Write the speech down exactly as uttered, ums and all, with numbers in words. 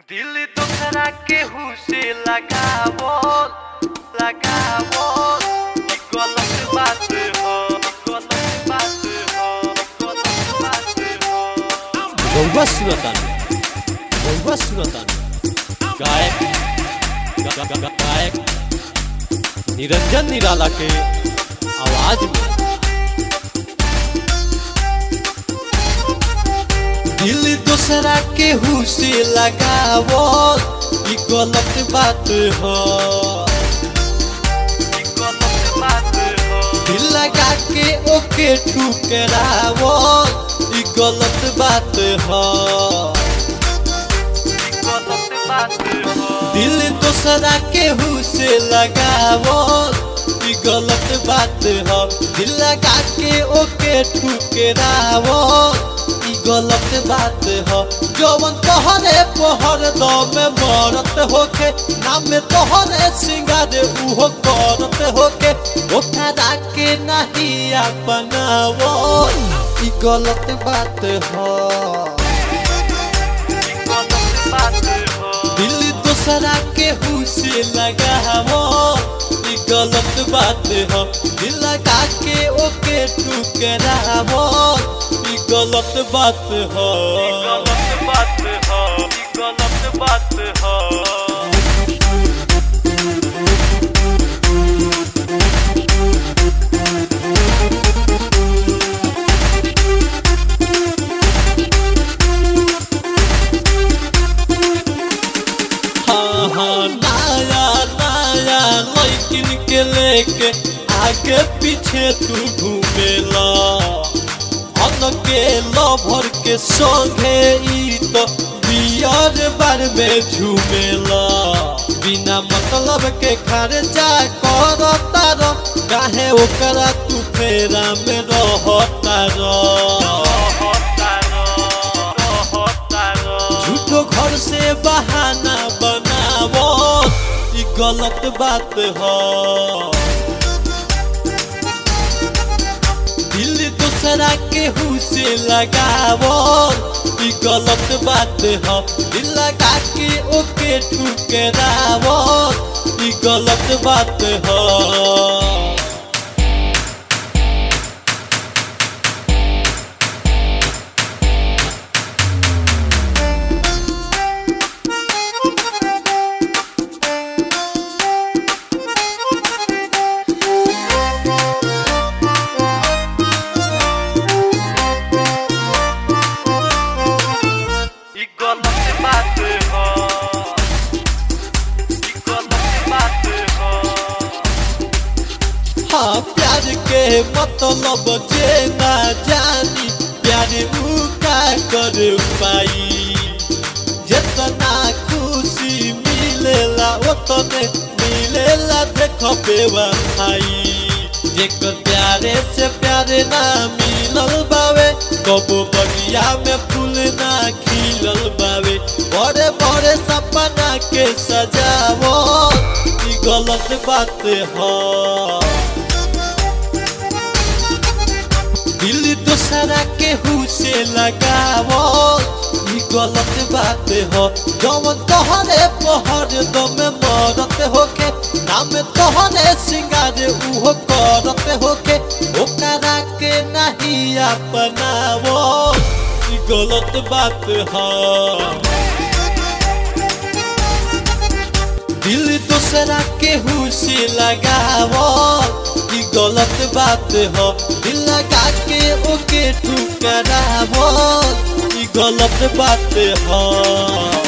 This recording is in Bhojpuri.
दिल दूसरा केहू से लगावो लगावो ई गलत बात हो गलत बात हो गलत बात हो। रउआ सुनतानी रउआ सुनतानी गायक गा, गा, गा, गायक निरंजन निराला के आवाज में। दिल दूसरा केहू से लगावो ई गलत बात हो ई गलत बात हो। दिल लगा के ओके ठुकरावो ई गलत बात हो ई गलत बात हो। दिल दूसरा केहू से लगावो ई गलत बात हो। दिल लगा के ओके ठुकरावो ई गलत बात हो। जवन तोहरे पहर दम मरत होके नाम में तोहरे सिंगार उहो करत होके ओकरा के नहीं अपनावो ई गलत बात हो ई गलत बात हो। दिल दूसरा केहू से लगावो ई गलत बात हो। दिल लगा के ओके ठुकरावो ई गलत बात हो ई गलत बात हो ई गलत बात हो। हाँ हाँ नया नया लड़किन के लेके आगे पीछे तू घूमेला अन के लभर के संगे ई तो बियर बार में झूमेला बिना मतलब के खर्चा करता रह काहे ओकरा तू फेरा में रहता रह झूठो घर से बहाना बनावो ई गलत बात हो। दिल दूसरा केहू से लगावो ई गलत बात हो। दिल लगा के ओके ठुकरावो ई गलत बात हो। ई गलत बात हो ई गलत बात हो। हाँ प्यार के मतलब जे ना जानी प्यार मुका कर पाई जितना खुशी मिलेला उतने मिलेला देखो बेवफाई जेकर प्यारे से प्यारे ना मिलल बावे कबो बगिया में फूल ना खिलल बावे बड़े बड़े सपना के सजावो ई गलत बात हो। दिल दूसरा केहू से लगावो ई गलत बात हो। जवन तोहरे पहर दम मरत होके नाम तोहरे सिंगार उहो करत होके ओकरा के नहीं अपनावो ई गलत बात हो। दिल दूसरा केहू से लगावो ई गलत बात हो। दिल लगा के ओके ठुकरावो ई गलत बात हो।